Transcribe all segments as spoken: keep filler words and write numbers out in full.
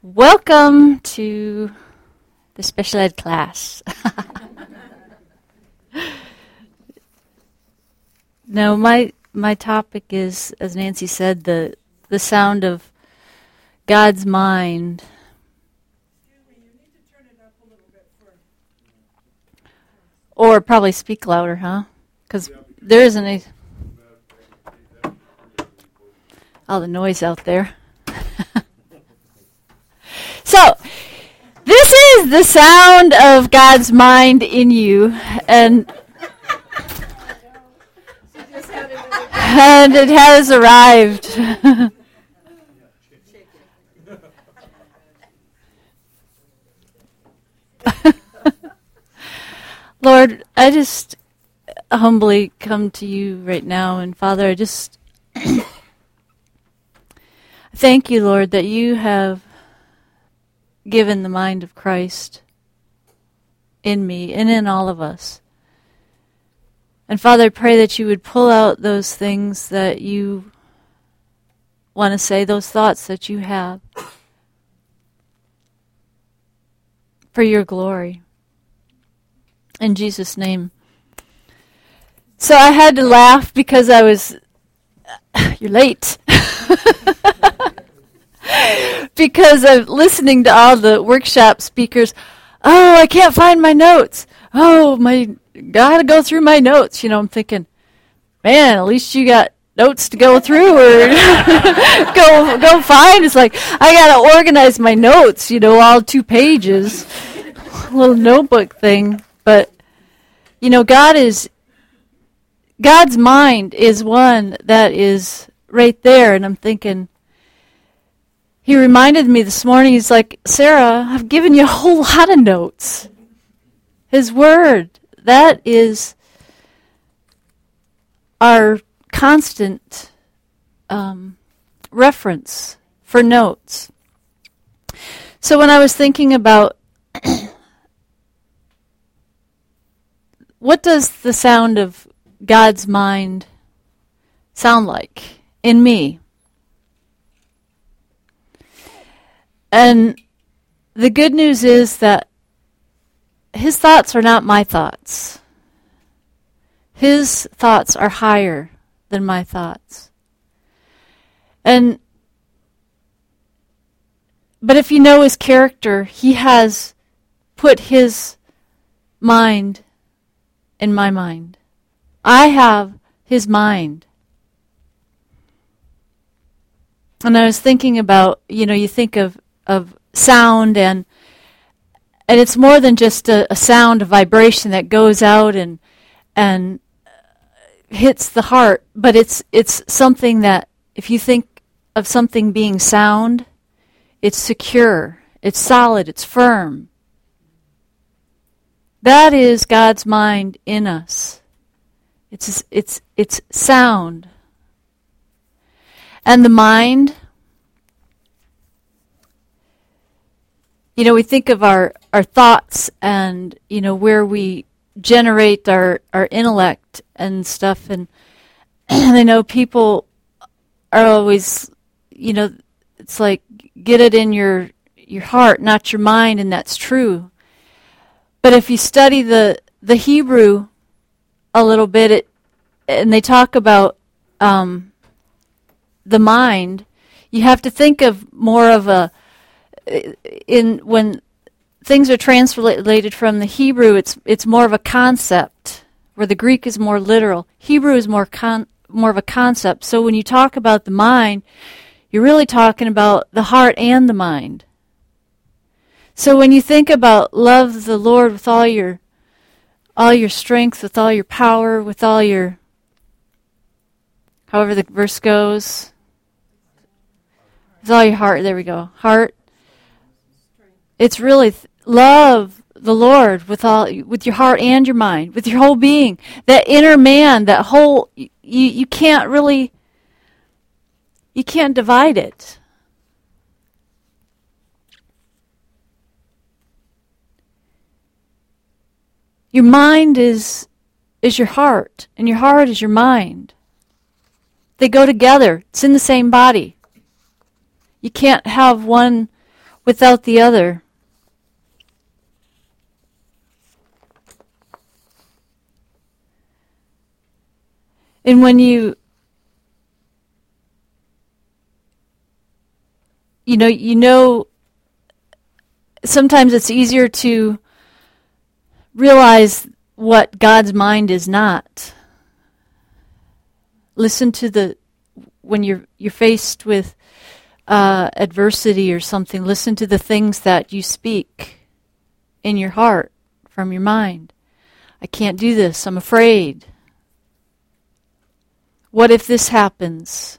Welcome to the special ed class. No, my my topic is, as Nancy said, the the sound of God's mind. Excuse me, you need to turn it up a little bit for. Or probably speak louder, huh? Because there isn't any all the noise out there. So, this is the sound of God's mind in you, and and it has arrived. Lord, I just humbly come to you right now, and Father, I just thank you, Lord, that you have given the mind of Christ in me and in all of us. And Father, I pray that you would pull out those things that you want to say, those thoughts that you have for your glory. In Jesus' name. So I had to laugh because I was, you're late. Because of listening to all the workshop speakers. Oh, I can't find my notes. Oh, my, gotta go through my notes. You know, I'm thinking, man, at least you got notes to go through or go go find. It's like, I gotta organize my notes, you know, all two pages. Little notebook thing. But, you know, God is, God's mind is one that is right there. And I'm thinking, he reminded me this morning, he's like, Sarah, I've given you a whole lot of notes. His word, that is our constant um, reference for notes. So when I was thinking about what does the sound of God's mind sound like in me? And the good news is that his thoughts are not my thoughts. His thoughts are higher than my thoughts. And but if you know his character, he has put his mind in my mind. I have his mind. And I was thinking about, you know, you think of of sound, and and it's more than just a, a sound, a vibration that goes out and and hits the heart, but it's it's something that, if you think of something being sound, it's secure, it's solid, it's firm. That is God's mind in us. It's it's it's sound. And the mind, you know, we think of our, our thoughts and, you know, where we generate our, our intellect and stuff. And, and I know people are always, you know, it's like, get it in your your heart, not your mind, and that's true. But if you study the, the Hebrew a little bit, it, and they talk about um, the mind, you have to think of more of a, in when things are translated from the Hebrew, it's it's more of a concept, where the Greek is more literal. Hebrew is more con, more of a concept. So when you talk about the mind, you're really talking about the heart and the mind. So when you think about love the Lord with all your all your strength, with all your power, with all your, however the verse goes, with all your heart, there we go, heart. It's really th- love the Lord with all, with your heart and your mind, with your whole being. That inner man, that whole, you, you can't really, you can't divide it. Your mind is is your heart, and your heart is your mind. They go together. It's in the same body. You can't have one without the other. And when you, you know, you know, sometimes it's easier to realize what God's mind is not. Listen to the, when you're you're faced with uh, adversity or something, listen to the things that you speak in your heart from your mind. I can't do this. I'm afraid. What if this happens?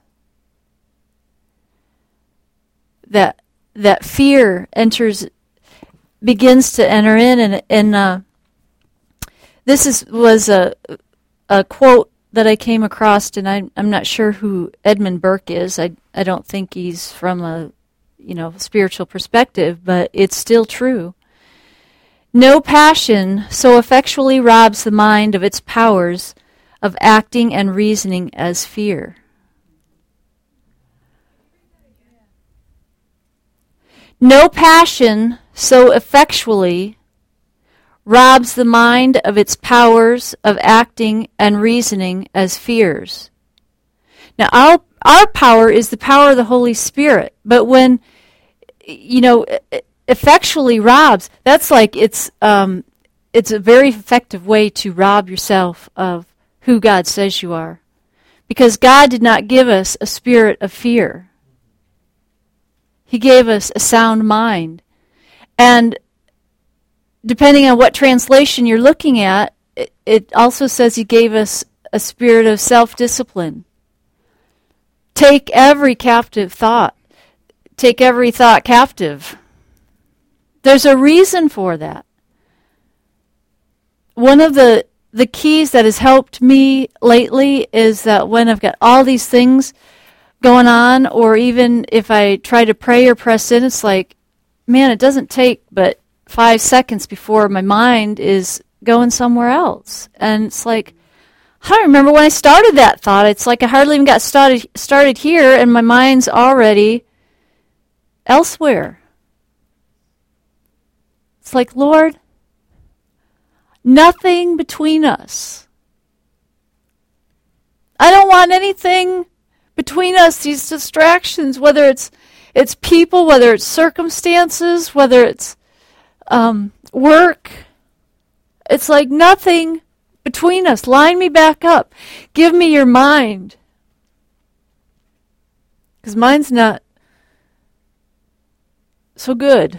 That that fear enters, begins to enter in, and and uh, this is was a a quote that I came across, and I'm I'm not sure who Edmund Burke is. I I don't think he's from a you know spiritual perspective, but it's still true. No passion so effectually robs the mind of its powers of acting and reasoning as fear. No passion so effectually robs the mind of its powers of acting and reasoning as fears. Now, our our power is the power of the Holy Spirit, but when, you know, effectually robs, that's like it's um, it's a very effective way to rob yourself of who God says you are. Because God did not give us a spirit of fear. He gave us a sound mind. And depending on what translation you're looking at, it, it also says He gave us a spirit of self-discipline. Take every captive thought. Take every thought captive. There's a reason for that. One of the The keys that has helped me lately is that when I've got all these things going on, or even if I try to pray or press in, it's like, man, it doesn't take but five seconds before my mind is going somewhere else. And it's like, I don't remember when I started that thought. It's like I hardly even got started started here, and my mind's already elsewhere. It's like, Lord, nothing between us. I don't want anything between us, these distractions, whether it's it's people, whether it's circumstances, whether it's um, work. It's like nothing between us. Line me back up. Give me your mind. Because mine's not so good.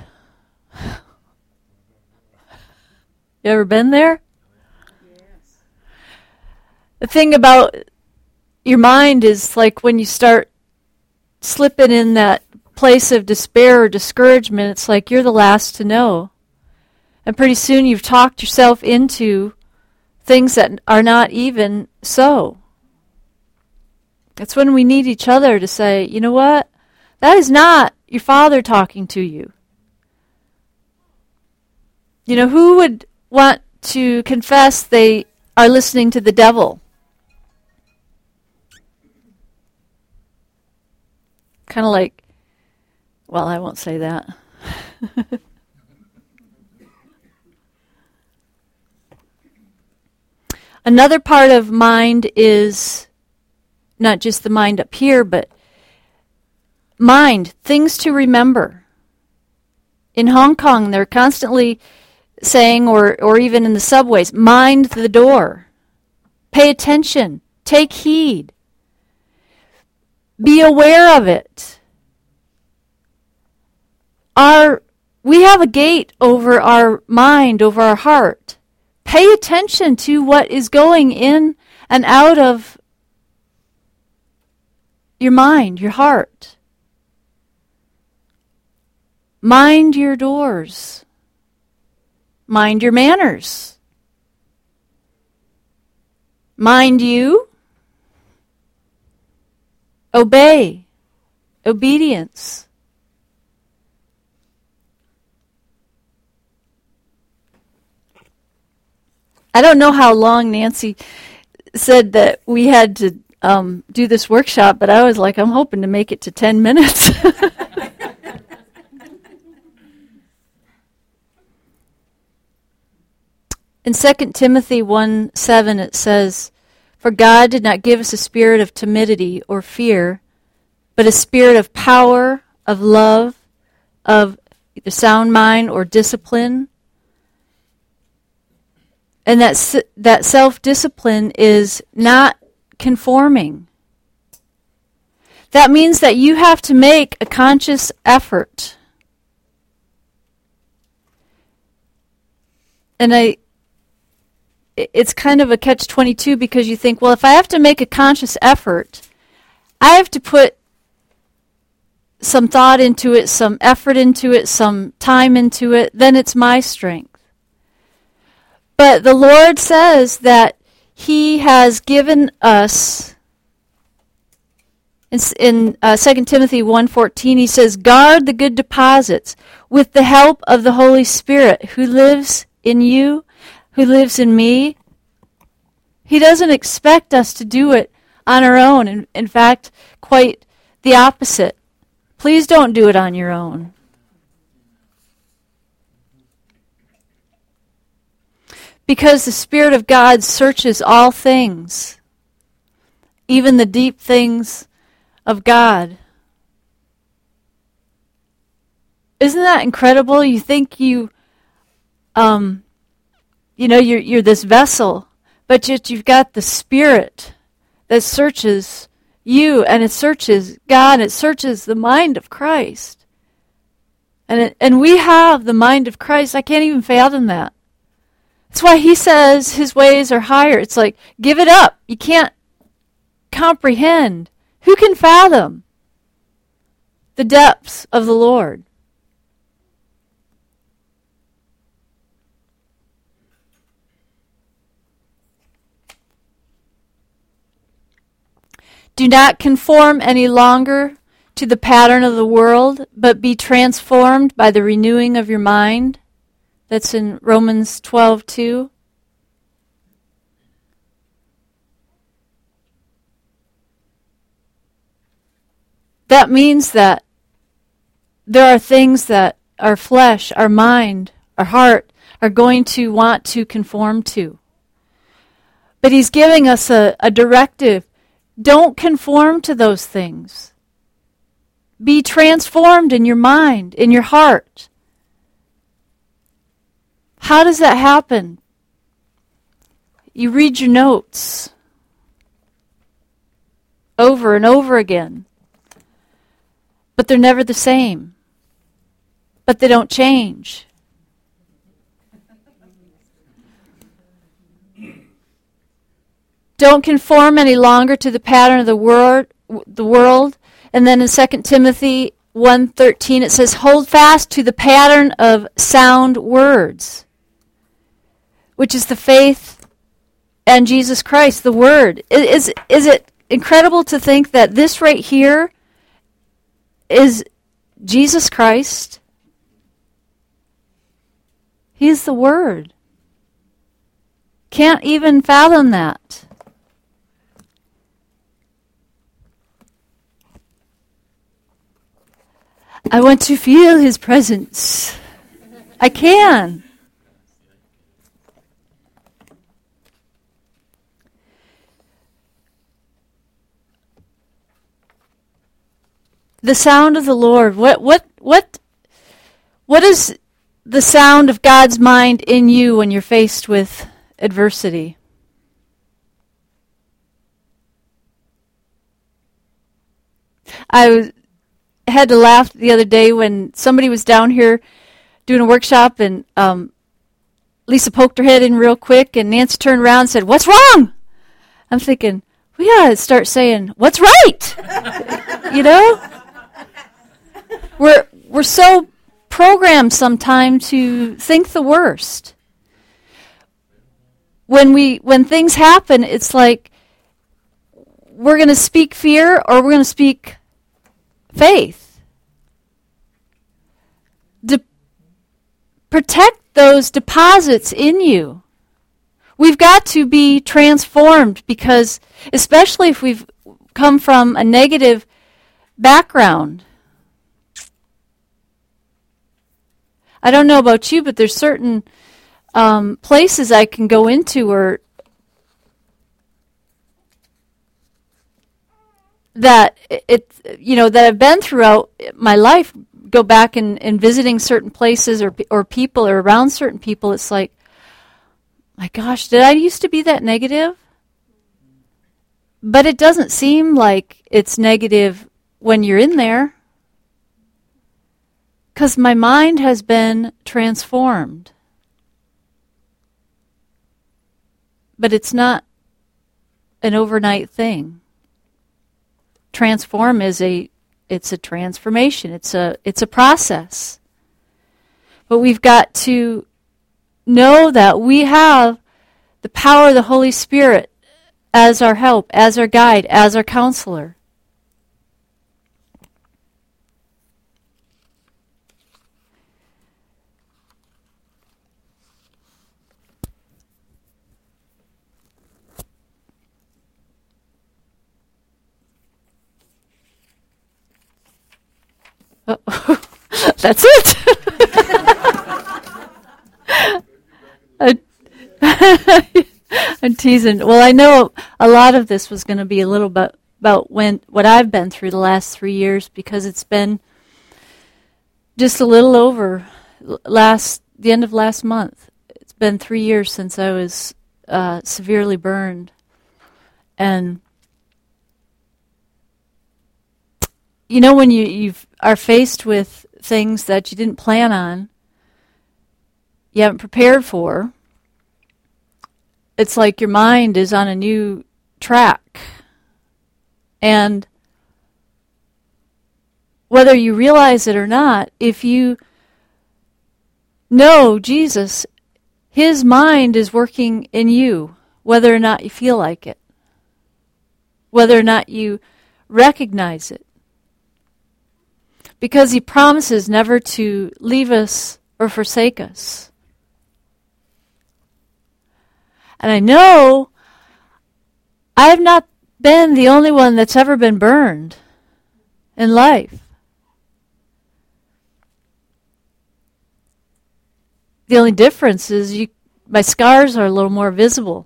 You ever been there? Yes. The thing about your mind is like when you start slipping in that place of despair or discouragement, it's like you're the last to know. And pretty soon you've talked yourself into things that are not even so. It's when we need each other to say, you know what? That is not your Father talking to you. You know, who would want to confess they are listening to the devil? Kind of like, well, I won't say that. Another part of mind is not just the mind up here, but mind, things to remember. In Hong Kong, they're constantly saying, or, or even in the subways, mind the door. Pay attention. Take heed. Be aware of it. Our, we have a gate over our mind, over our heart. Pay attention to what is going in and out of your mind, your heart. Mind your doors. Mind your manners. Mind you. Obey. Obedience. I don't know how long Nancy said that we had to um, do this workshop, but I was like, I'm hoping to make it to ten minutes. In Second Timothy one seven it says, "For God did not give us a spirit of timidity or fear, but a spirit of power, of love, of either sound mind or discipline." And that, that self-discipline is not conforming. That means that you have to make a conscious effort. And I, it's kind of a catch twenty-two because you think, well, if I have to make a conscious effort, I have to put some thought into it, some effort into it, some time into it, then it's my strength. But the Lord says that He has given us, in, in uh, Second Timothy one fourteen, He says, "Guard the good deposits with the help of the Holy Spirit who lives in you, who lives in me." He doesn't expect us to do it on our own. In, in fact, quite the opposite. Please don't do it on your own. Because the Spirit of God searches all things, even the deep things of God. Isn't that incredible? You think you, um, you know, you're you're this vessel, but yet you've got the Spirit that searches you, and it searches God, it searches the mind of Christ. And it, and we have the mind of Christ. I can't even fathom that. That's why He says His ways are higher. It's like, give it up. You can't comprehend. Who can fathom the depths of the Lord? Do not conform any longer to the pattern of the world, but be transformed by the renewing of your mind. That's in Romans twelve two. That means that there are things that our flesh, our mind, our heart are going to want to conform to. But He's giving us a, a directive. Don't conform to those things. Be transformed in your mind, in your heart. How does that happen? You read your notes over and over again, but they're never the same. But they don't change. Don't conform any longer to the pattern of the world, the world. And then in Second Timothy one thirteen it says, "Hold fast to the pattern of sound words," which is the faith and Jesus Christ, the Word. Is, is it incredible to think that this right here is Jesus Christ? He's the Word. Can't even fathom that. I want to feel His presence. I can. The sound of the Lord. What what what what is the sound of God's mind in you when you're faced with adversity? I was, had to laugh the other day when somebody was down here doing a workshop, and um, Lisa poked her head in real quick, and Nancy turned around and said, "What's wrong?" I'm thinking, we gotta start saying, "What's right?" You know? We're we're so programmed sometimes to think the worst. When we when things happen, it's like we're going to speak fear or we're going to speak faith. De- protect those deposits in you. We've got to be transformed because, especially if we've come from a negative background. I don't know about you, but there's certain um, places I can go into or that it, it, you know, that I've been throughout my life, go back and, and visiting certain places or or people or around certain people, it's like, my gosh, did I used to be that negative? But it doesn't seem like it's negative when you're in there, because my mind has been transformed. But it's not an overnight thing. Transform is a it's a transformation. It's a it's a process. But we've got to know that we have the power of the Holy Spirit as our help, as our guide, as our counselor. Uh-oh. That's it. I'm teasing. Well, I know a lot of this was going to be a little bit about when what I've been through the last three years, because it's been just a little over last the end of last month. It's been three years since I was uh, severely burned, and you know when you you are faced with things that you didn't plan on, you haven't prepared for. It's like your mind is on a new track. And whether you realize it or not, if you know Jesus, His mind is working in you, whether or not you feel like it, whether or not you recognize it. Because He promises never to leave us or forsake us. And I know I have not been the only one that's ever been burned in life. The only difference is you, my scars are a little more visible.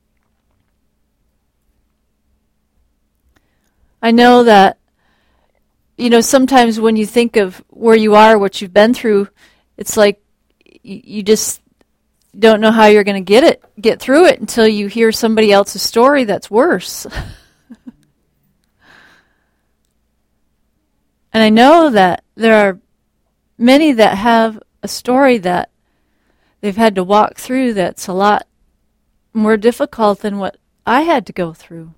I know that, you know, sometimes when you think of where you are, what you've been through, it's like you, you just don't know how you're going to get it, get through it until you hear somebody else's story that's worse. And I know that there are many that have a story that they've had to walk through that's a lot more difficult than what I had to go through.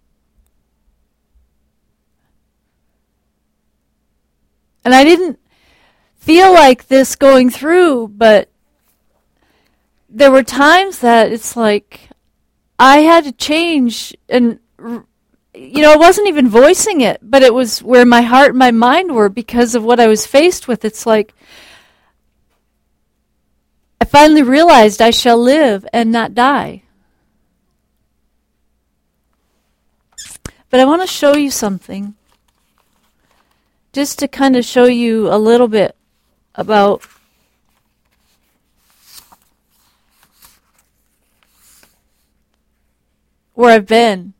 And I didn't feel like this going through, but there were times that it's like I had to change, and you know, I wasn't even voicing it, but it was where my heart and my mind were because of what I was faced with. It's like I finally realized I shall live and not die. But I want to show you something, just to kind of show you a little bit about where I've been.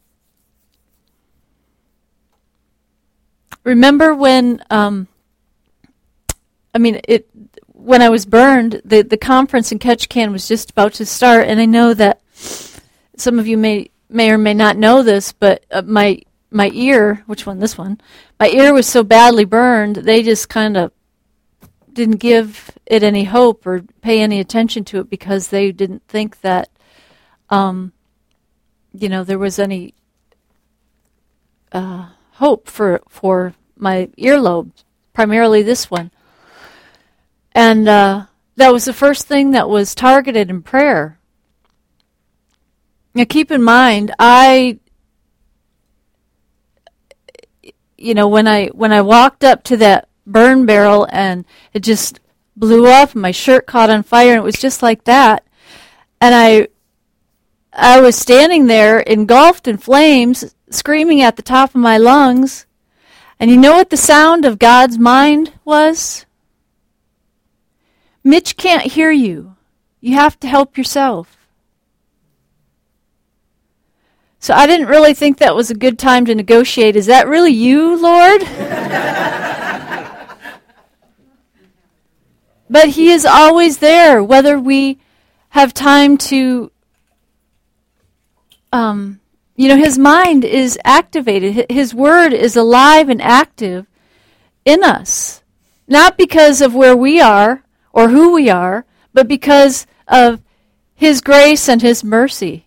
Remember when, um, I mean, it when I was burned, the, the conference in Ketchikan was just about to start, and I know that some of you may may or may not know this, but uh, my my ear, which one? This one. My ear was so badly burned, they just kind of didn't give it any hope or pay any attention to it because they didn't think that, um, you know, there was any uh, hope for for my earlobe, primarily this one. And uh, that was the first thing that was targeted in prayer. Now keep in mind, I, you know, when I when I walked up to that burn barrel and it just blew up, and my shirt caught on fire, and it was just like that. And I, I was standing there engulfed in flames, screaming at the top of my lungs. And you know what the sound of God's mind was? Mitch can't hear you. You have to help yourself. So I didn't really think that was a good time to negotiate. Is that really you, Lord? But he is always there, whether we have time to, um, you know, his mind is activated. His word is alive and active in us. Not because of where we are or who we are, but because of his grace and his mercy.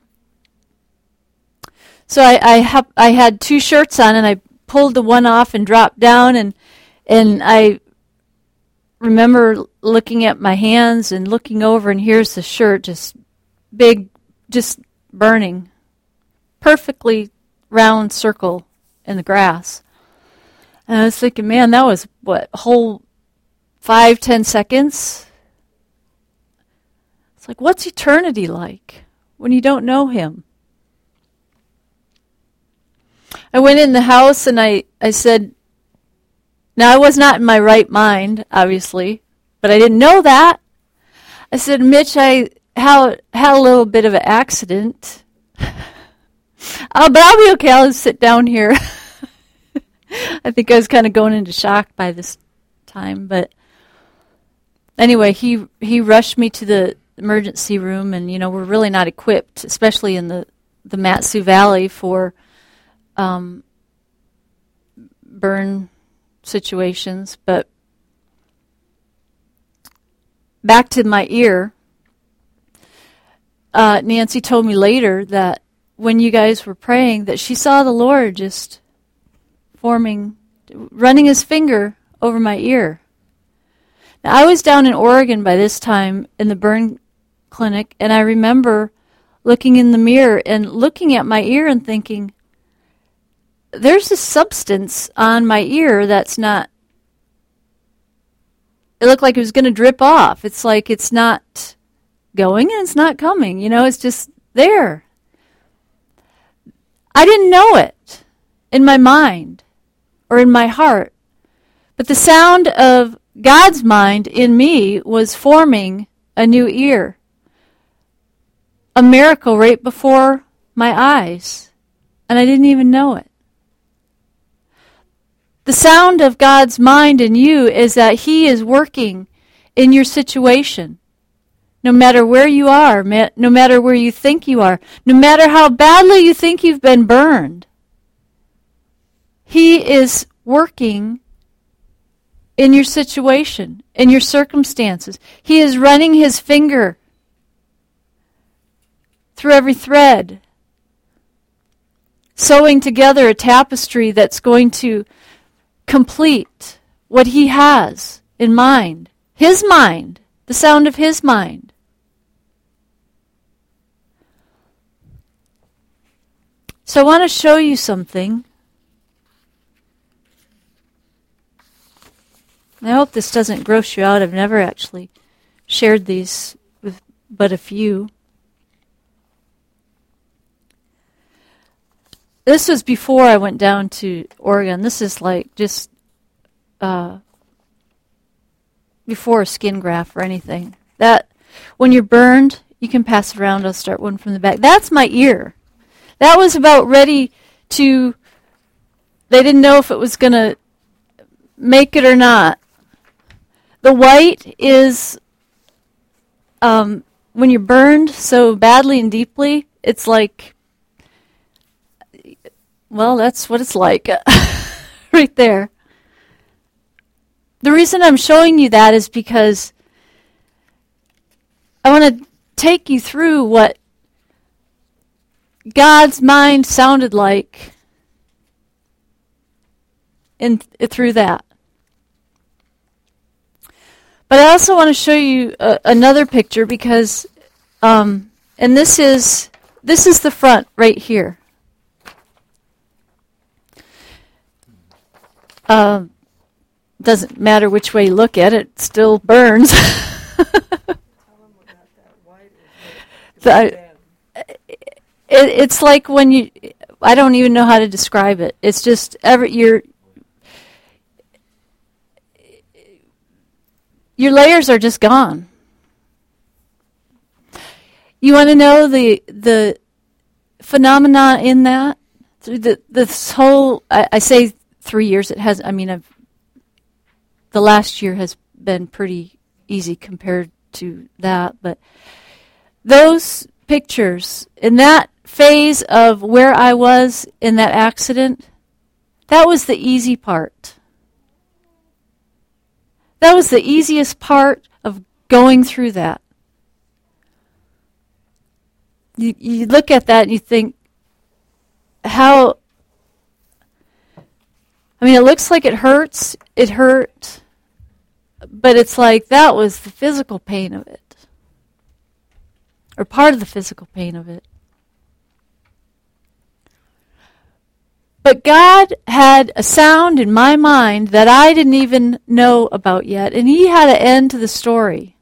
So I I, ha- I had two shirts on, and I pulled the one off and dropped down, and and I remember looking at my hands and looking over, and here's the shirt, just big, just burning, perfectly round circle in the grass. And I was thinking, man, that was what, a whole five, ten seconds? It's like, what's eternity like when you don't know him? I went in the house and I, I said, now I was not in my right mind, obviously, but I didn't know that. I said, Mitch, I had, had a little bit of an accident. uh, but I'll be okay, I'll just sit down here. I think I was kind of going into shock by this time, but anyway, he he rushed me to the emergency room, and you know, we're really not equipped, especially in the, the Mat-Su Valley, for um, burn situations. But back to my ear, uh, Nancy told me later that when you guys were praying, that she saw the Lord just forming, running his finger over my ear. Now, I was down in Oregon by this time in the burn clinic, and I remember looking in the mirror and looking at my ear and thinking, there's a substance on my ear that's not, it looked like it was going to drip off. It's like it's not going and it's not coming. You know, it's just there. I didn't know it in my mind or in my heart. But the sound of God's mind in me was forming a new ear. A miracle right before my eyes. And I didn't even know it. The sound of God's mind in you is that he is working in your situation. No matter where you are, no matter where you think you are, no matter how badly you think you've been burned, he is working in your situation, in your circumstances. He is running his finger through every thread, sewing together a tapestry that's going to complete what he has in mind. His mind, the sound of his mind. So I want to show you something. I hope this doesn't gross you out. I've never actually shared these with but a few. This was before I went down to Oregon. This is like just uh, before a skin graft or anything. That when you're burned, you can pass it around. I'll start one from the back. That's my ear. That was about ready to, they didn't know if it was going to make it or not. The white is um, when you're burned so badly and deeply, it's like, well, that's what it's like right there. The reason I'm showing you that is because I want to take you through what God's mind sounded like in through that. But I also want to show you uh, another picture because, um, and this is this is the front right here. Uh, doesn't matter which way you look at it, it still burns. So I, it, it's like when you, I don't even know how to describe it. It's just every your your layers are just gone. You want to know the the phenomena in that? Through the this whole, I, I say three years. It has. I mean, I've the last year has been pretty easy compared to that, but those pictures in that phase of where I was in that accident, that was the easy part. That was the easiest part of going through that. You, you look at that and you think, how, I mean, it looks like it hurts, it hurt, but it's like that was the physical pain of it, or part of the physical pain of it. But God had a sound in my mind that I didn't even know about yet, and He had an end to the story.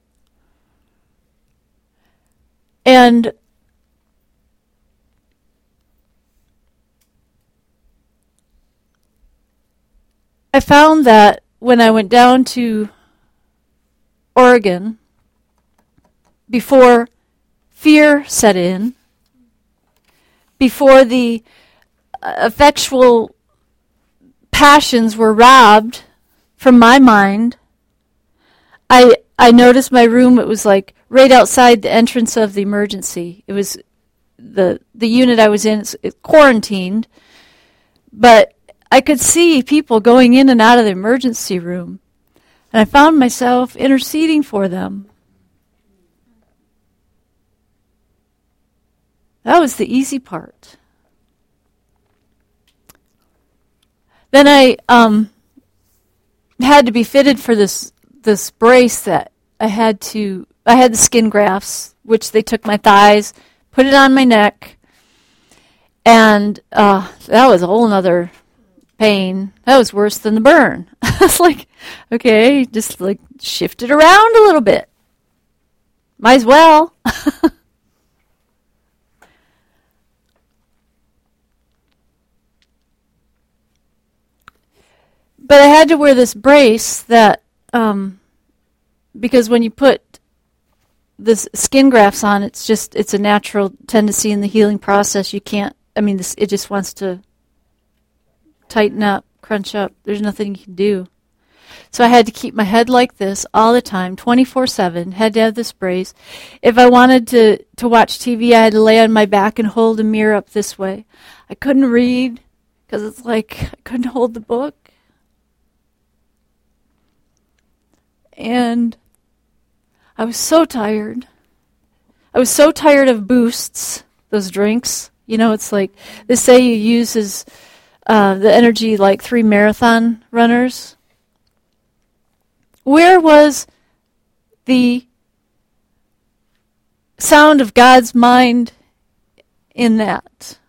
And I found that when I went down to Oregon, before fear set in, before the effectual passions were robbed from my mind, I I noticed my room, it was like right outside the entrance of the emergency. It was the the unit I was in, it's, it's quarantined, but I could see people going in and out of the emergency room, and I found myself interceding for them. That was the easy part. Then I um, had to be fitted for this this brace that I had to. I had the skin grafts, which they took my thighs, put it on my neck, and uh, that was a whole nother pain. That was worse than the burn. I was like, okay, just like shift it around a little bit. Might as well. But I had to wear this brace that, um, because when you put this skin grafts on, it's just, it's a natural tendency in the healing process. You can't, I mean, this, it just wants to tighten up, crunch up. There's nothing you can do. So I had to keep my head like this all the time, twenty-four seven, had to have this brace. If I wanted to, to watch T V, I had to lay on my back and hold a mirror up this way. I couldn't read because it's like I couldn't hold the book. And I was so tired. I was so tired of Boosts, those drinks. You know, it's like, they say you use as, uh, the energy like three marathon runners. Where was the sound of God's mind in that?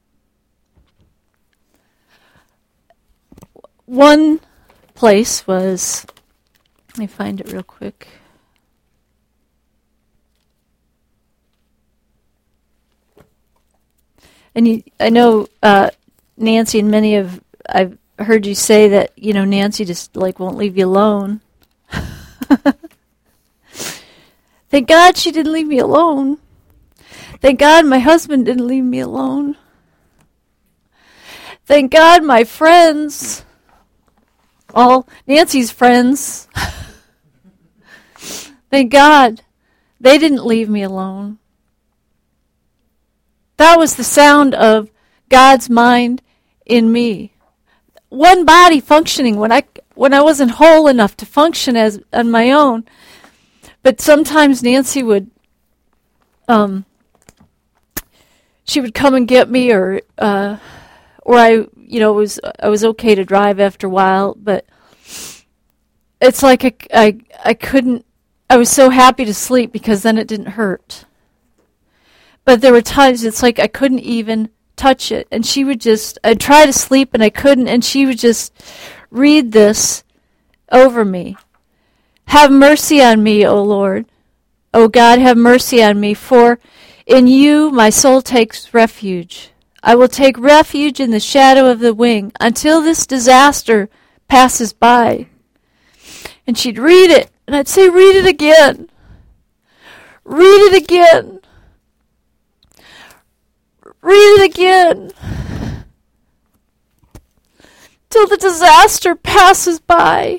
One place was, let me find it real quick. And you, I know uh, Nancy and many of, I've heard you say that, you know, Nancy just like won't leave you alone. Thank God she didn't leave me alone. Thank God my husband didn't leave me alone. Thank God my friends, all Nancy's friends, thank God they didn't leave me alone. That was the sound of God's mind in me. One body functioning when I when I wasn't whole enough to function as on my own. But sometimes Nancy would, um, she would come and get me, or uh, or I, you know, it was I was okay to drive after a while, but it's like I, I I couldn't. I was so happy to sleep because then it didn't hurt. But there were times it's like I couldn't even touch it. And she would just, I'd try to sleep and I couldn't, and she would just read this over me. Have mercy on me, O Lord. O God, have mercy on me, for in you my soul takes refuge. I will take refuge in the shadow of the wing until this disaster passes by. And she'd read it, and I'd say, read it again. Read it again. Read it again. Till the disaster passes by.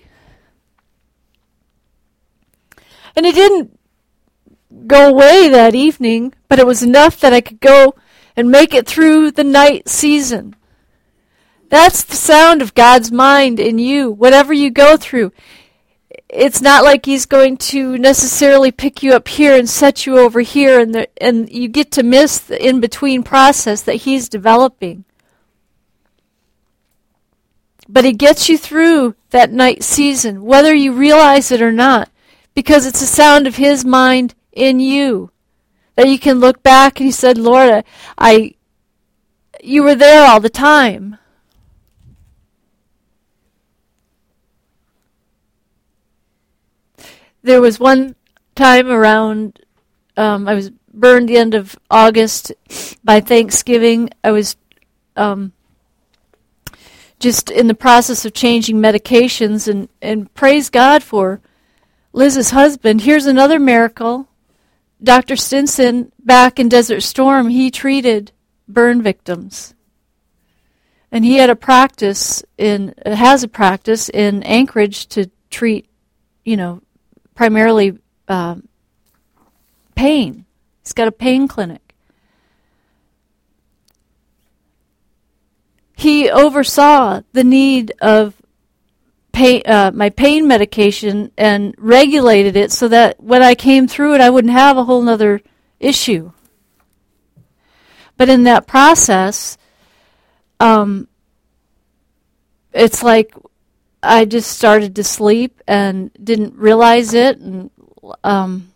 And it didn't go away that evening, but it was enough that I could go and make it through the night season. That's the sound of God's mind in you, whatever you go through. It's not like He's going to necessarily pick you up here and set you over here, and the, and you get to miss the in-between process that He's developing. But He gets you through that night season, whether you realize it or not, because it's the sound of His mind in you. That you can look back and He said, Lord, I, I you were there all the time. There was one time around, um, I was burned the end of August. By Thanksgiving, I was um, just in the process of changing medications, and, and praise God for Liz's husband. Here's another miracle. Doctor Stinson, back in Desert Storm, he treated burn victims. And he had a practice in, has a practice in Anchorage to treat, you know, primarily uh, pain. He's got a pain clinic. He oversaw the need of pain, uh, my pain medication and regulated it so that when I came through it, I wouldn't have a whole nother issue. But in that process, um, it's like I just started to sleep and didn't realize it, and um,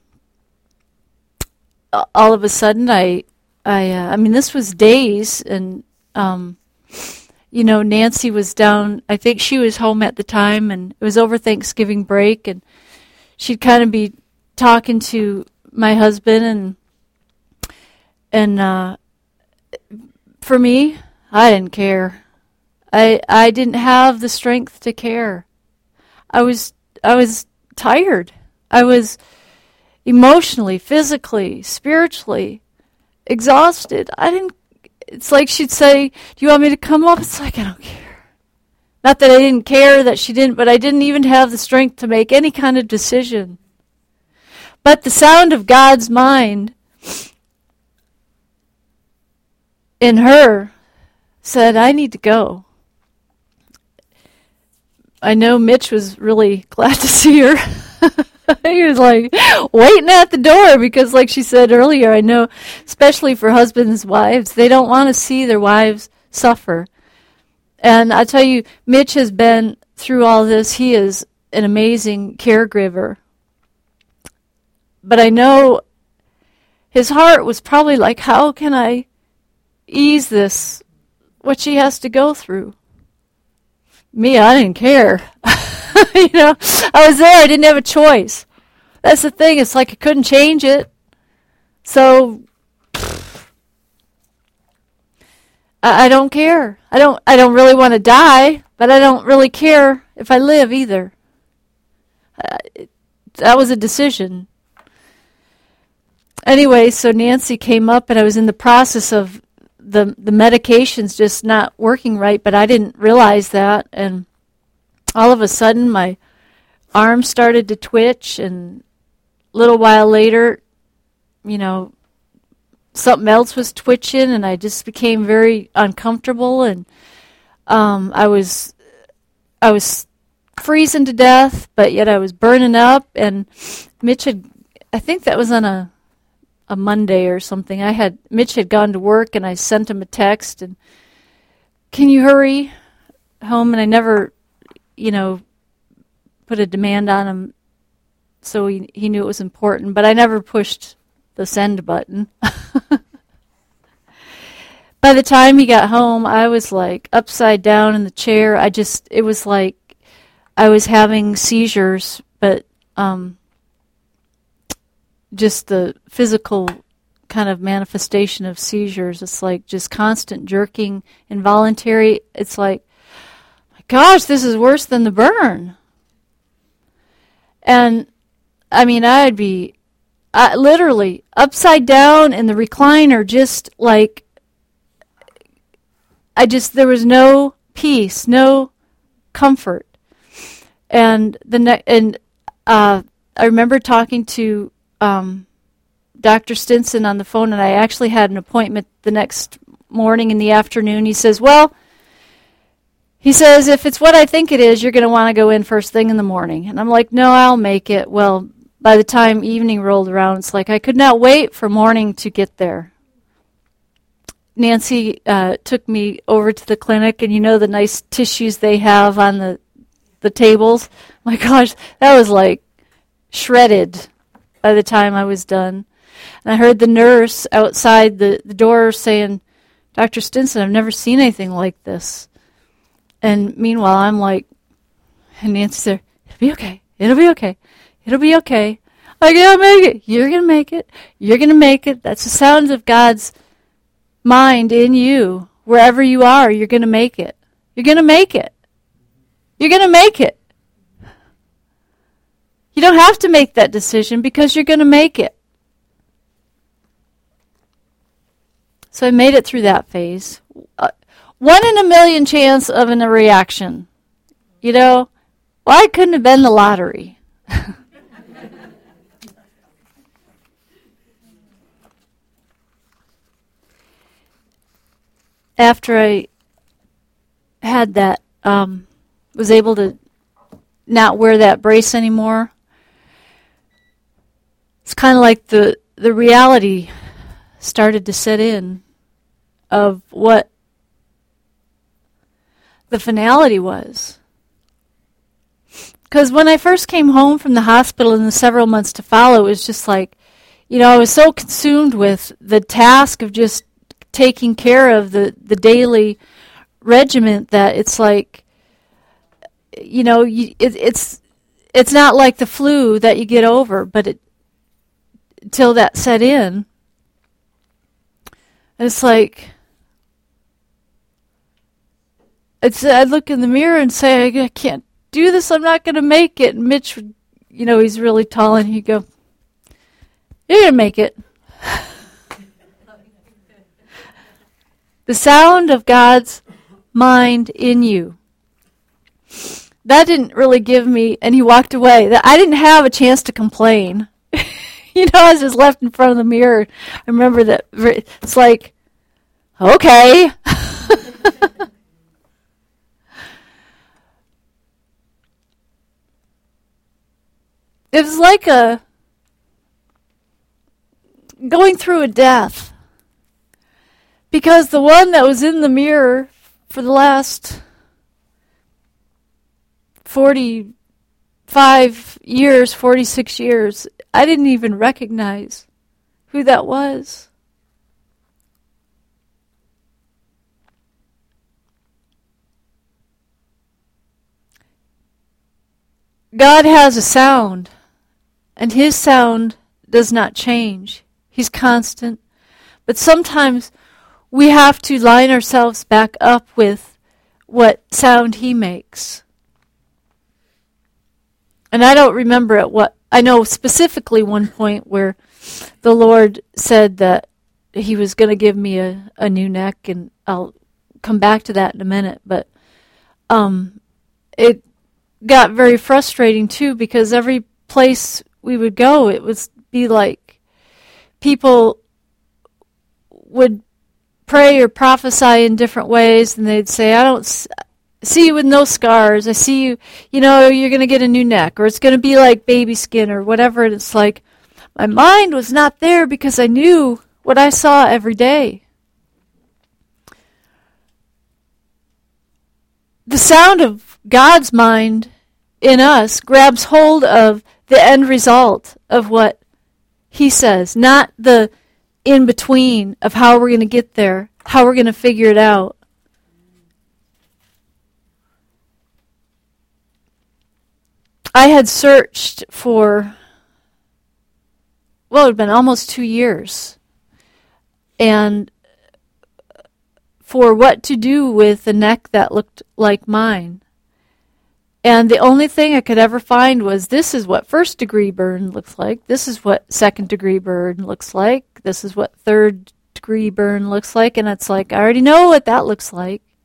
all of a sudden, I, I, uh, I mean, this was days, and um, you know, Nancy was down. I think she was home at the time, and it was over Thanksgiving break, and she'd kind of be talking to my husband, and and uh, for me, I didn't care. I I didn't have the strength to care. I was I was tired. I was emotionally, physically, spiritually exhausted. I didn't. It's like she'd say, "Do you want me to come up?" It's like, I don't care. Not that I didn't care that she didn't, but I didn't even have the strength to make any kind of decision. But the sound of God's mind in her said, I need to go. I know Mitch was really glad to see her. He was like waiting at the door because, like she said earlier, I know, especially for husbands and wives, they don't want to see their wives suffer. And I tell you, Mitch has been through all this. He is an amazing caregiver. But I know his heart was probably like, how can I ease this, what she has to go through? Me, I didn't care. You know, I was there. I didn't have a choice. That's the thing. It's like I couldn't change it. So I, I don't care. I don't. I don't really want to die, but I don't really care if I live either. Uh, it, that was a decision. Anyway, so Nancy came up, and I was in the process of the the medications just not working right, but I didn't realize that, and all of a sudden my arm started to twitch, and a little while later, you know, something else was twitching, and I just became very uncomfortable, and um, I was I was freezing to death, but yet I was burning up, and Mitch had, I think that was on a a Monday or something. I had Mitch had gone to work, and I sent him a text, and can you hurry home? And I never, you know, put a demand on him, so he he knew it was important, but I never pushed the send button. By the time he got home, I was like upside down in the chair. I just, it was like I was having seizures, but um, just the physical kind of manifestation of seizures. It's like just constant jerking, involuntary. It's like, my gosh, this is worse than the burn. And I mean, I'd be uh, literally upside down in the recliner, just like I just, there was no peace, no comfort. And the ne- and uh, I remember talking to um, Doctor Stinson on the phone, and I actually had an appointment the next morning in the afternoon. He says, well, he says, if it's what I think it is, you're going to want to go in first thing in the morning. And I'm like, no, I'll make it. Well, by the time evening rolled around, it's like I could not wait for morning to get there. Nancy uh, took me over to the clinic, and you know the nice tissues they have on the the tables? My gosh, that was like shredded by the time I was done. And I heard the nurse outside the, the door saying, Doctor Stinson, I've never seen anything like this. And meanwhile, I'm like, and Nancy's there, it'll be okay, it'll be okay, it'll be okay. I gotta make it. You're gonna make it. You're gonna make it. That's the sound of God's mind in you. Wherever you are, you're gonna make it. You're gonna make it. You're gonna make it. You don't have to make that decision because you're gonna make it. So I made it through that phase. Uh, one in a million chance of an, a reaction. You know, well, I couldn't have been the lottery. After I had that, um, was able to not wear that brace anymore, it's kind of like the, the reality started to set in of what the finality was. Because when I first came home from the hospital in the several months to follow, it was just like, you know, I was so consumed with the task of just taking care of the, the daily regiment that it's like, you know, you, it, it's it's not like the flu that you get over, but it until that set in, it's like, it's, I look in the mirror and say, I can't do this, I'm not going to make it. And Mitch, you know, he's really tall, and he'd go, you're going to make it. The sound of God's mind in you. That didn't really give me, and he walked away. I didn't have a chance to complain. You know, I was just left in front of the mirror. I remember that it's like, okay. It was like a going through a death. Because the one that was in the mirror for the last forty-five years, forty-six years, I didn't even recognize who that was. God has a sound, and his sound does not change. He's constant. But sometimes we have to line ourselves back up with what sound he makes. And I don't remember at what, I know specifically one point where the Lord said that he was going to give me a, a new neck, and I'll come back to that in a minute. But um, it got very frustrating too, because every place we would go, it would be like people would pray or prophesy in different ways, and they'd say, I don't s- see you with no scars. I see you, you know, you're going to get a new neck, or it's going to be like baby skin or whatever. And it's like, my mind was not there because I knew what I saw every day. The sound of God's mind in us grabs hold of the end result of what he says, not the in between of how we're going to get there, how we're going to figure it out. I had searched for, well, it had been almost two years, and for what to do with a neck that looked like mine. And the only thing I could ever find was, this is what first degree burn looks like, this is what second degree burn looks like, this is what third degree burn looks like, and it's like, I already know what that looks like.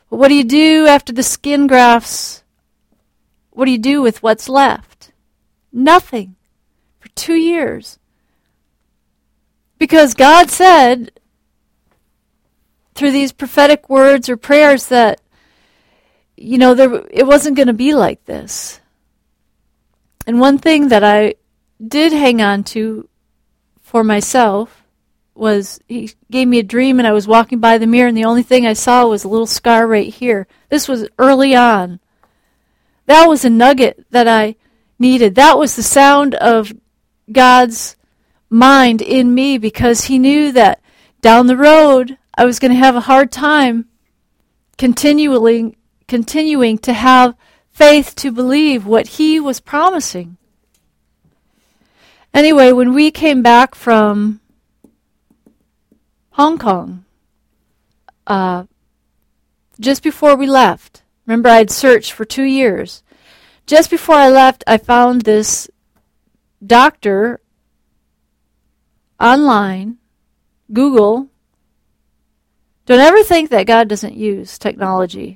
But what do you do after the skin grafts? What do you do with what's left? Nothing. For two years. Because God said, through these prophetic words or prayers, that, you know, there, it wasn't going to be like this. And one thing that I did hang on to for myself was, he gave me a dream and I was walking by the mirror and the only thing I saw was a little scar right here. This was early on. That was a nugget that I needed. That was the sound of God's mind in me, because he knew that down the road I was going to have a hard time continually continuing to have faith to believe what he was promising. Anyway, when we came back from Hong Kong, uh, just before we left, remember I'd searched for two years. Just before I left, I found this doctor online, Google. Don't ever think that God doesn't use technology.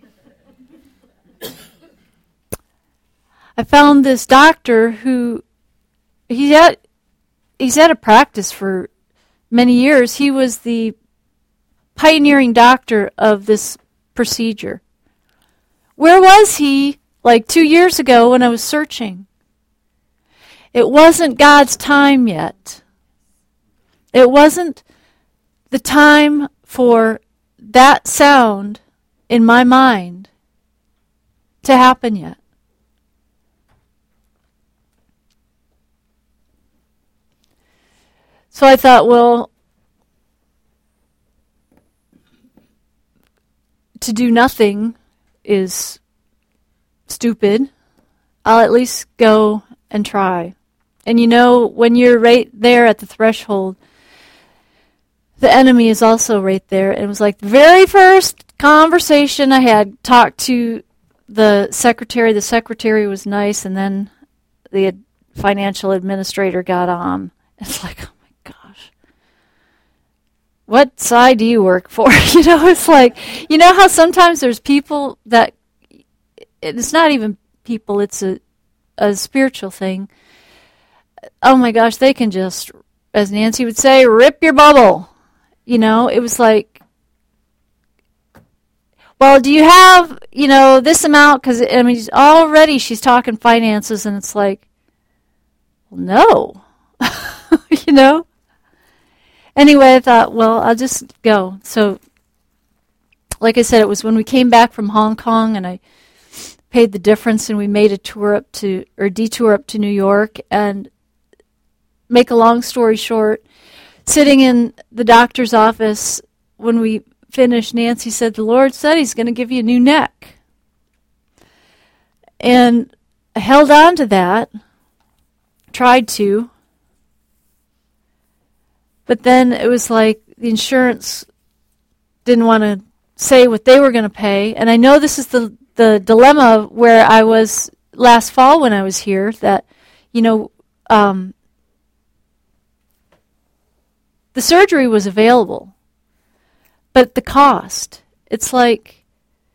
I found this doctor who, he's at, he's at a practice for many years. He was the pioneering doctor of this procedure. Where was he like two years ago when I was searching? It wasn't God's time yet. It wasn't the time for that sound in my mind to happen yet. So I thought, well, to do nothing is stupid. I'll at least go and try. And you know, when you're right there at the threshold, the enemy is also right there. It was like the very first conversation I had, talked to the secretary. The secretary was nice, and then the ad- financial administrator got on. It's like, oh my gosh. What side do you work for? You know, it's like, you know how sometimes there's people that, it's not even people, it's a, a spiritual thing. Oh my gosh, they can just, as Nancy would say, rip your bubble. You know, it was like, well, do you have, you know, this amount? Because, I mean, already she's talking finances, and it's like, well, no. You know? Anyway, I thought, well, I'll just go. So, like I said, it was when we came back from Hong Kong, and I paid the difference, and we made a tour up to, or detour up to New York, and make a long story short, sitting in the doctor's office, when we finished, Nancy said, the Lord said he's going to give you a new neck. And I held on to that, tried to, but then it was like the insurance didn't want to say what they were going to pay. And I know this is the, the dilemma where I was last fall when I was here, that, you know, um, the surgery was available, but the cost, it's like,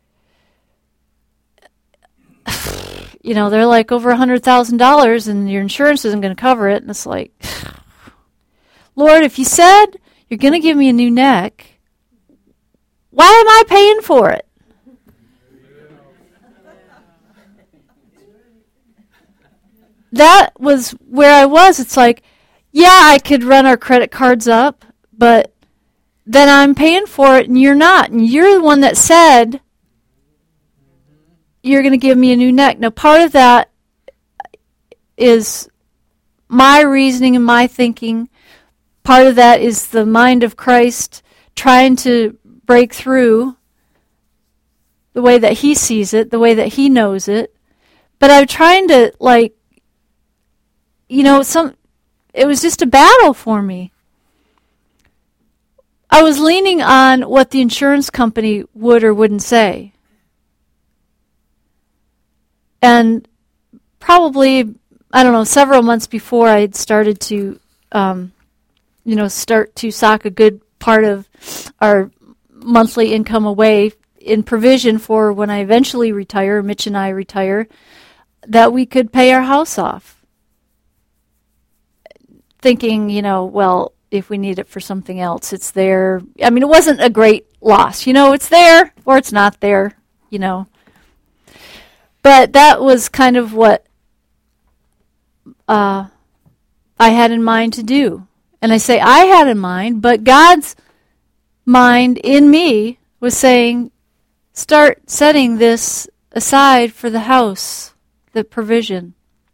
you know, they're like over one hundred thousand dollars and your insurance isn't going to cover it. And it's like, Lord, if you said you're going to give me a new neck, why am I paying for it? That was where I was. It's like, yeah, I could run our credit cards up, but then I'm paying for it and you're not. And you're the one that said you're going to give me a new neck. Now, part of that is my reasoning and my thinking. Part of that is the mind of Christ trying to break through the way that he sees it, the way that he knows it. But I'm trying to, like, you know, some... it was just a battle for me. I was leaning on what the insurance company would or wouldn't say. And probably, I don't know, several months before I had started to, um, you know, start to sock a good part of our monthly income away in provision for when I eventually retire, Mitch and I retire, that we could pay our house off. Thinking, you know, well, if we need it for something else, it's there. I mean, it wasn't a great loss. You know, it's there or it's not there, you know. But that was kind of what uh, I had in mind to do. And I say I had in mind, but God's mind in me was saying, start setting this aside for the house, the provision.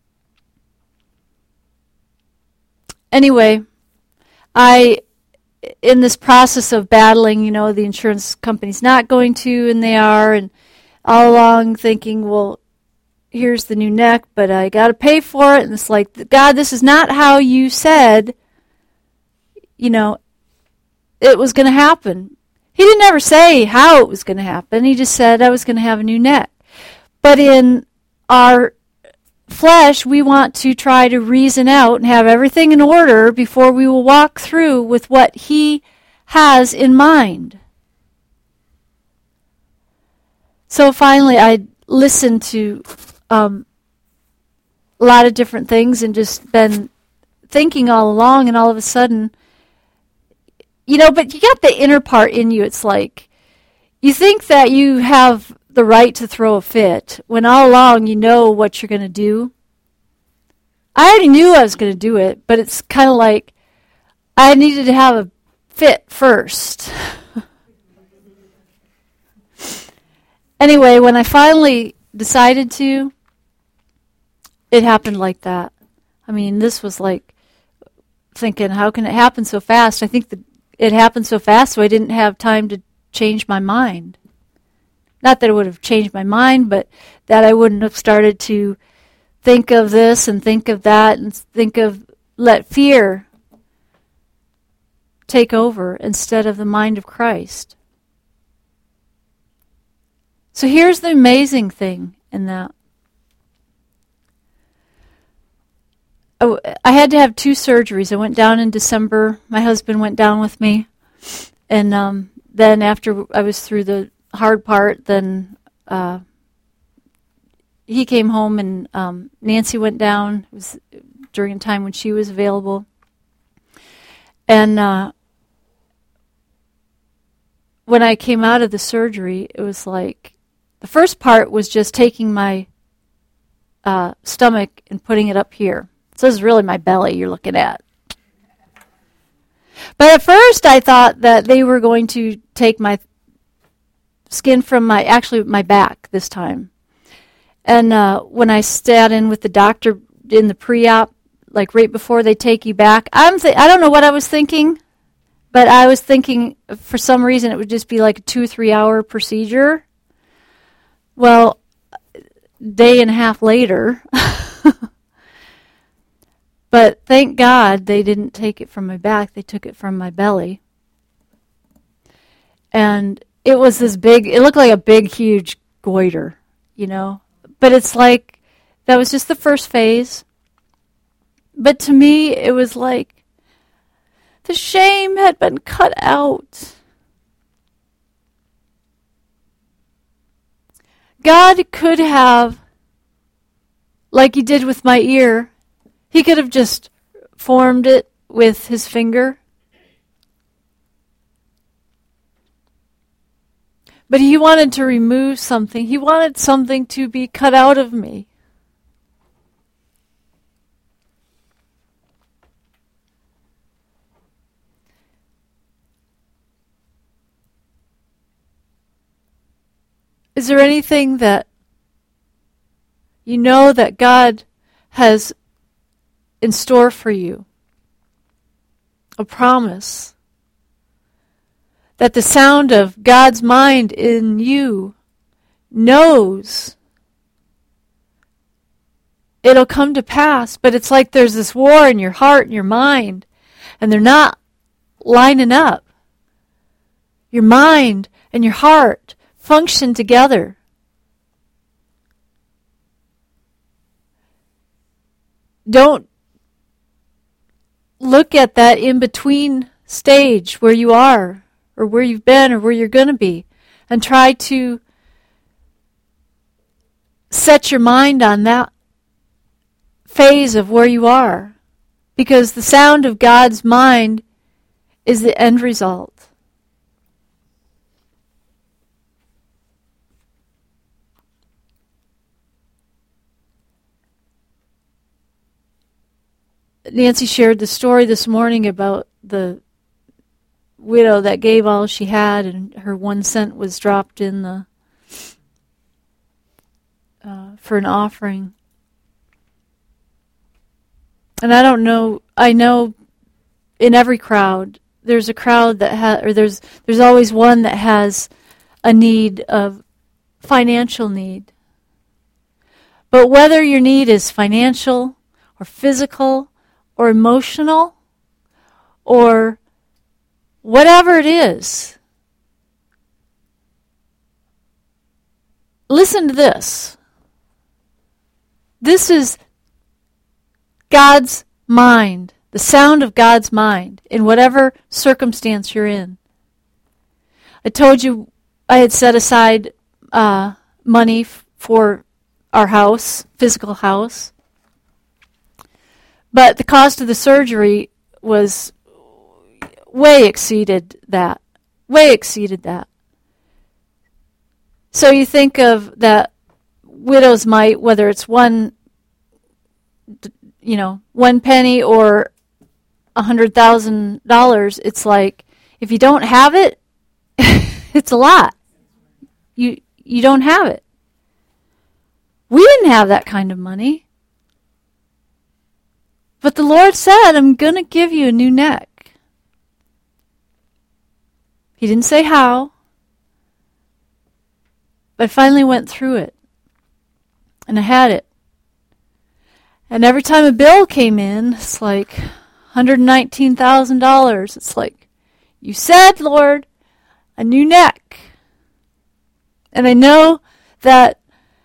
Anyway, I, in this process of battling, you know, the insurance company's not going to, and they are, and all along thinking, well, here's the new neck, but I got to pay for it. And it's like, God, this is not how you said, you know, it was going to happen. He didn't ever say how it was going to happen. He just said I was going to have a new neck. But in our flesh, we want to try to reason out and have everything in order before we will walk through with what He has in mind. So finally, I listened to um, a lot of different things and just been thinking all along, and all of a sudden, you know, but you got the inner part in you. It's like you think that you have the right to throw a fit when all along you know what you're going to do. I already knew I was going to do it, but it's kind of like I needed to have a fit first. Anyway, when I finally decided to, it happened like that. I mean, this was like thinking, how can it happen so fast? I think that it happened so fast, so I didn't have time to change my mind. Not that it would have changed my mind, but that I wouldn't have started to think of this and think of that and think of, let fear take over instead of the mind of Christ. So here's the amazing thing in that. Oh, I had to have two surgeries. I went down in December. My husband went down with me. And um, then after I was through the hard part, then uh, he came home and um, Nancy went down. It was during a time when she was available. And uh, when I came out of the surgery, it was like, the first part was just taking my uh, stomach and putting it up here. So this is really my belly you're looking at. But at first I thought that they were going to take my skin from my, actually my back this time. And uh, when I sat in with the doctor in the pre-op, like right before they take you back, I'm th- I don't know what I was thinking, but I was thinking for some reason it would just be like a two, three hour procedure. Well, day and a half later, but thank God they didn't take it from my back. They took it from my belly. And it was this big, it looked like a big, huge goiter, you know. But it's like, that was just the first phase. But to me, it was like, the shame had been cut out. God could have, like He did with my ear, He could have just formed it with His finger. But He wanted to remove something. He wanted something to be cut out of me. Is there anything that you know that God has in store for you? A promise that the sound of God's mind in you knows it'll come to pass, but it's like there's this war in your heart and your mind, and they're not lining up. Your mind and your heart function together. Don't look at that in-between stage where you are, or where you've been, or where you're going to be. and try to set your mind on that phase of where you are, because the sound of God's mind is the end result. Nancy shared the story this morning about the widow that gave all she had, and her one cent was dropped in the uh, for an offering. And I don't know. I know in every crowd there's a crowd that has, or there's there's always one that has a need of financial need. But whether your need is financial or physical or emotional, or whatever it is, listen to this. This is God's mind, the sound of God's mind in whatever circumstance you're in. I told you I had set aside uh, money f- for our house, physical house. But the cost of the surgery was way exceeded that. Way exceeded that. So you think of that widow's mite, whether it's one, you know, one penny or a hundred thousand dollars, it's like, if you don't have it, it's a lot. You you don't have it. We didn't have that kind of money. But the Lord said, I'm going to give you a new neck. He didn't say how. But I finally went through it. And I had it. And every time a bill came in, it's like one hundred nineteen thousand dollars. It's like, you said, Lord, a new neck. And I know that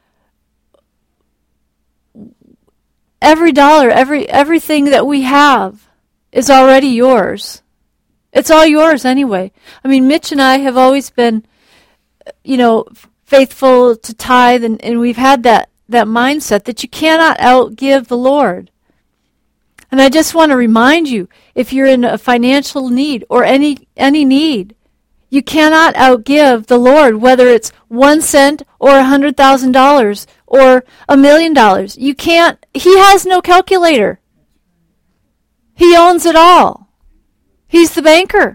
every dollar, every everything that we have is already yours. It's all yours anyway. I mean, Mitch and I have always been, you know, faithful to tithe, and, and we've had that, that mindset that you cannot outgive the Lord. And I just want to remind you, if you're in a financial need or any any need, you cannot outgive the Lord, whether it's one cent or a hundred thousand dollars or a million dollars. You can't. He has no calculator. He owns it all. He's the banker.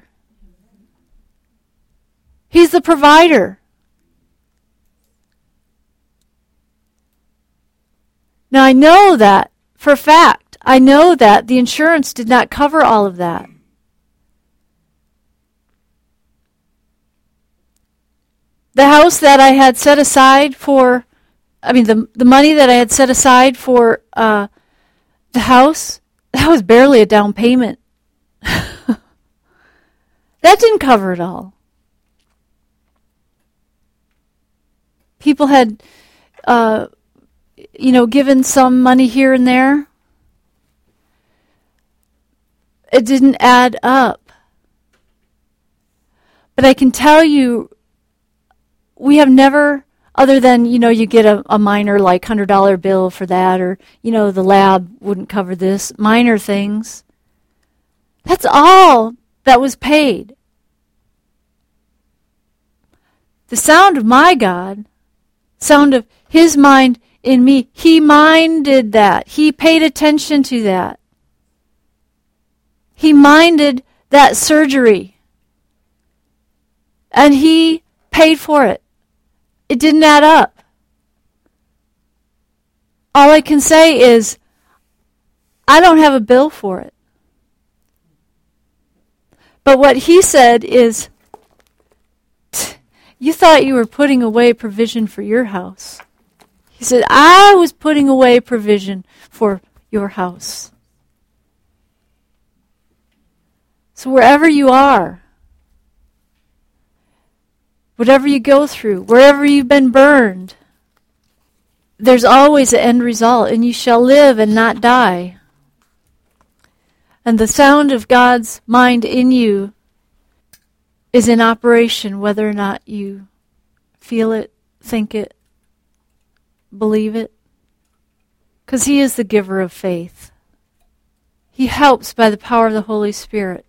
He's the provider. Now I know that for a fact. I know that the insurance did not cover all of that. The house that I had set aside for, I mean, the the money that I had set aside for uh, the house, that was barely a down payment. That didn't cover it all. People had, uh, you know, given some money here and there. It didn't add up. But I can tell you, we have never, other than, you know, you get a, a minor like one hundred dollar bill for that, or, you know, the lab wouldn't cover this, minor things. That's all that was paid. The sound of my God, sound of His mind in me, He minded that. He paid attention to that. He minded that surgery. And He paid for it. It didn't add up. All I can say is, I don't have a bill for it. But what He said is, you thought you were putting away provision for your house. He said, I was putting away provision for your house. So wherever you are, whatever you go through, wherever you've been burned, there's always an end result, and you shall live and not die. And the sound of God's mind in you is in operation whether or not you feel it, think it, believe it? Because He is the giver of faith. He helps by the power of the Holy Spirit.